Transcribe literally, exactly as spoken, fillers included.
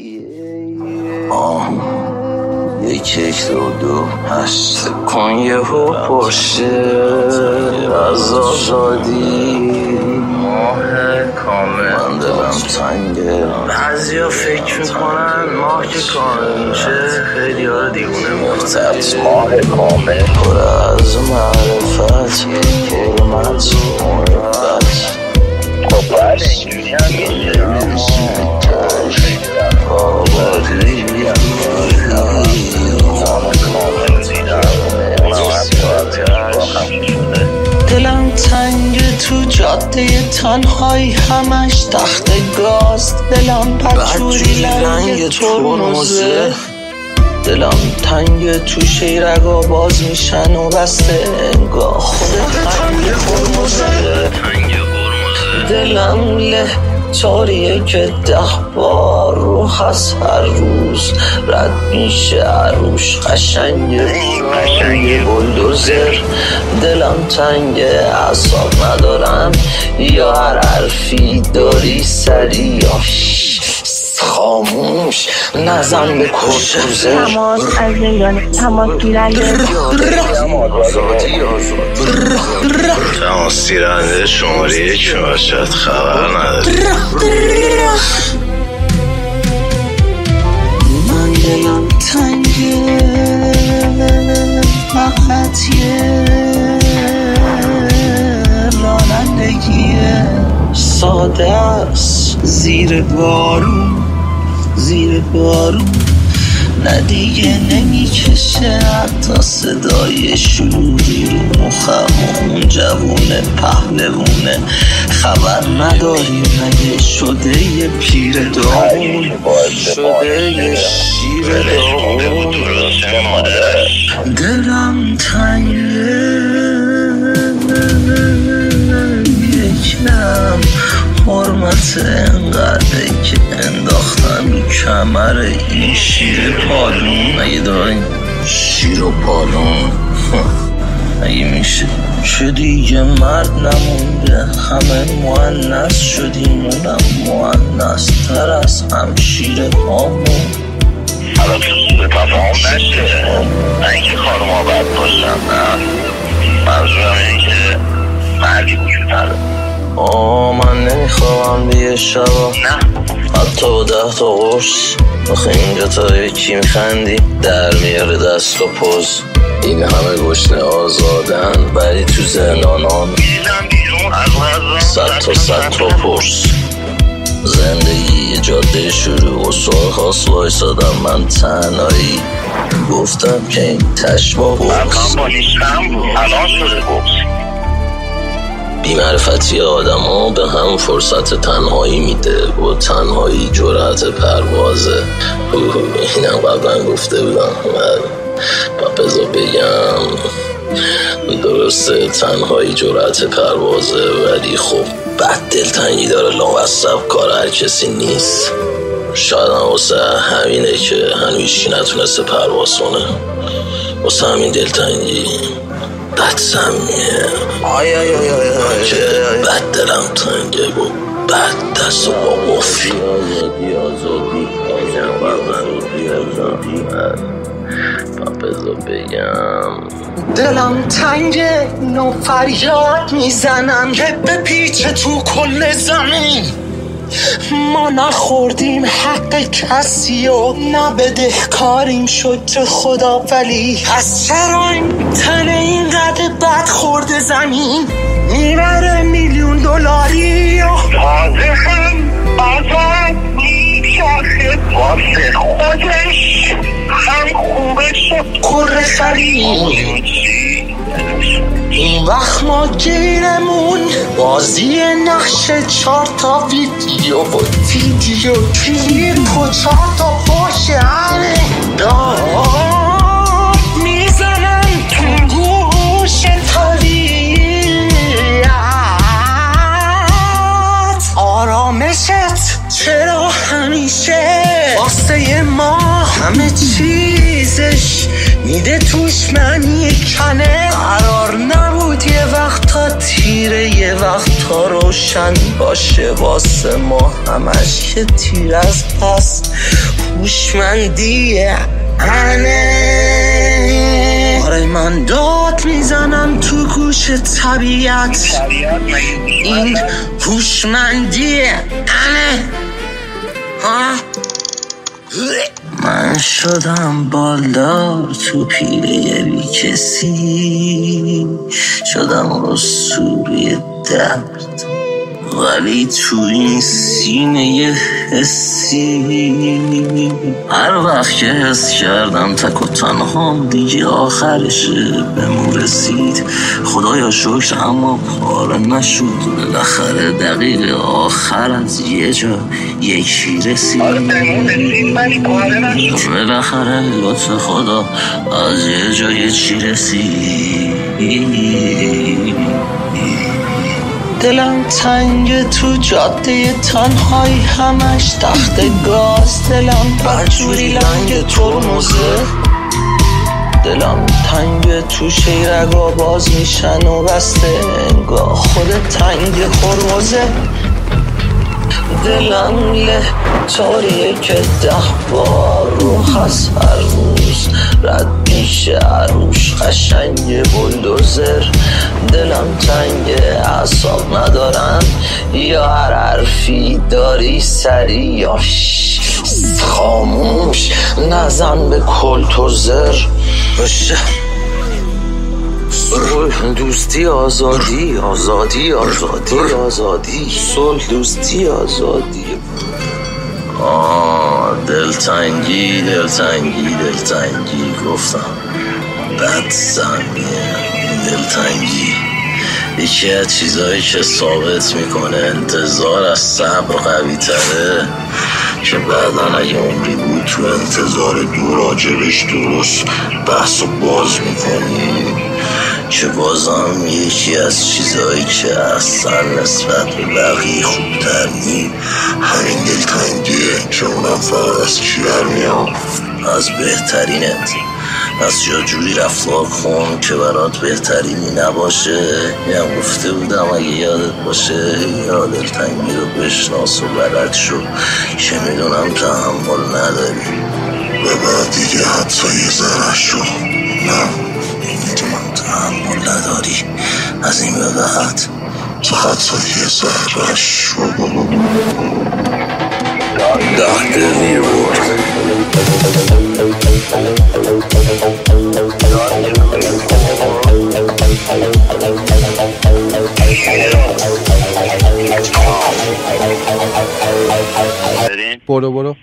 آه یک یک دو دو هشت کن یه هو پرشه از آزادی ماه کامل من دلم تنگه بعضی ها فکر میکنن ماه که کامل میشه خیلی ها رو دیوونه مرتبط ماه کامل پر از معرفت حرمت محبت خب بله اینجوری هم میشه آبادی دلم تنگ تو جاده تنهایی همش تخت گاز دلم پچوری رنگ ترمزه دلم تنگ تو شیرگا باز میشن و بسته انگاه خود تنگ ترمزه دلم له تاریه که ده بار رو هست هر روز رد میشه عروش قشنگ قشنگ بلدوزر دلم تنگ اعصاب ندارم یا هر حرفی داری سری یا خاموش نزن به کشوزر تماس از زندان تماس گیرنده تماس گیرنده شماره یک باشد خبر نداری من دلم تنگه فقطیه رانندگیه ساده است زیر بارون زیر بارون نه دیگه نمیکشه حتی صدای شلوغی رو مخم اون جوونه پهلوونه خبر نداری مگه شده یه پیر داغون شده یه شیر داغون دلم تنگه یکم حرمت انقدره که انداختن رو کمر این شیر پالون اگه دارین شیر و پالون اگه میشه چه دیگه مرد نمونده همه مؤنث شدیم اونم مؤنث تر از هم شیر پامون حالا تو سوء تفاهم نشه نه اینکه خانوما بد باشن نه منظورم اینه که مردی وجود نداره آه من نمیخوام بیه شبا نه حتی با ده تا قرص آخه اینجا تا یکی میخندی در میاره دست و پوز این همه گشنه آزادن ولی تو زندانان صد تا صد تا پرس زندگی یه جاده شروع و سرخاست وایسادم من تنهایی گفتم که این تشبا بوکس من با نیستم الان شده بوکس بی‌معرفتی آدم ها به هم فرصت تنهایی میده و تنهایی جرأت پروازه اینم قبلا گفته بودم و بذار بگم درسته تنهایی جرأت پروازه ولی خب بد دلتنگی داره لامصب کار هر کسی نیست شاید هم واسه همینه که هنویشی نتونسته پرواز کنه واسه همین دلتنگی بد سمیه آی آی آی آی آی که بد دلم تنگه و بد دست و با قفی آزادی آزادی آزادی آزادی بذار بگم دلم تنگه نو فریاد میزنم که به پیچ تو کل زمین ما نخوردیم حق کسی و نبده کاریم شد چه خدا ولی پس چرا این تن اینقدر بد خورده زمین میبره میلیون دلاری و تازه هم آزاد میشاخه واسه خودش هم خوبه شد کره خرید این وقت ما گیرمون بازی نقش چار تا ویدیو و ویدیو کلیپ و چار تا باشه همه داد میزنن تو گوش طبیعت آرامشت چرا همیشه واسه ما همه چیزش میده توش معنی کنه قرار نبود یه وقت تا تیره یه وقت تا روشن روشن باشه واسه ما همش که تیر از پس هوشمندیه انه آره من داد میزنم تو گوش طبیعت این هوشمندیه انه ها من شدم بالدار تو پیله بی کسی شدم اسطوره درد ولی تو این سینه یه حسی هر وقت که حس کردم تک و تنها دیگه آخرشه بهمون رسید خدایا شکر اما پاره نشد بالاخره دقیقه آخر از یه جا یکی رسید بالاخره لطف خدا از یه جا یکی رسید دلم تنگ تو جاده تنهایی همش تخت گاز دلم برجوری لنگ ترمزه دلم تنگ تو شیرگا باز میشن و بسته انگاه خود تنگ خرمزه دلم له طوریه که ده بار رو هست هر روز رد میشه عروش قشنگ بلدوزر دلم تنگ اعصاب ندارم یا هر حرفی داری سری یا خاموش نزن به کلتوزر باشه دوستی آزادی آزادی آزادی آزادی صلح دوستی آزادی آه دلتنگی دلتنگی دلتنگی گفتم بد سمیه دلتنگی یکی از چیزایی که ثابت میکنه انتظار از صبر قوی تره که بعدن اگه عمری بود تو انتظار دو راجبش درست بحث و باز میکنی که بازم یکی از چیزایی که اصلا نسبت به بقیه خوبتر نی همین دلتنگیه که اونم فقط از کی برمیاد از بهترینت از جا جوری رفتار کن که برات بهترینی نباشه میم گفته بودم اگه یادت باشه یا دلتنگی رو بشناس و بلد شو که میدونم تحمل نداری و بعد دیگه حتی یه ذره شو نه میدونم تحمل نداری از این به بعد که حتی یه ذره شو داکتر ویرورد برو برو